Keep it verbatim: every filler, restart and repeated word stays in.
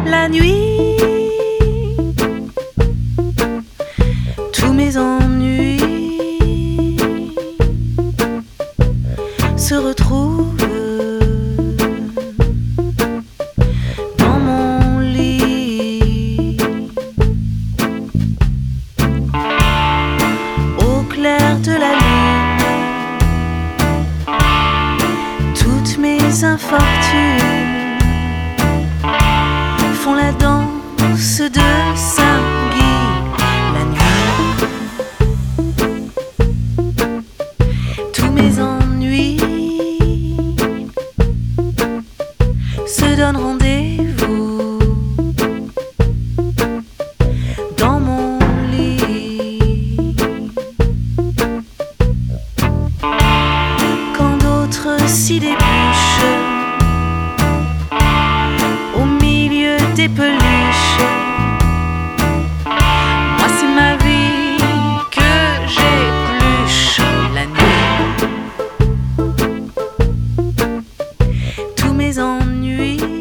la nuit, tous mes ennuis se retrouvent dans mon lit. Au clair de la lune, toutes mes infortunes font la danse de Saint-Guy la nuit. Tous mes ennuis se donnent rendez-vous dans mon lit. Quand d'autres s'y débouchent au milieu des peluches, moi c'est ma vie que j'épluche la nuit. Tous mes ennuis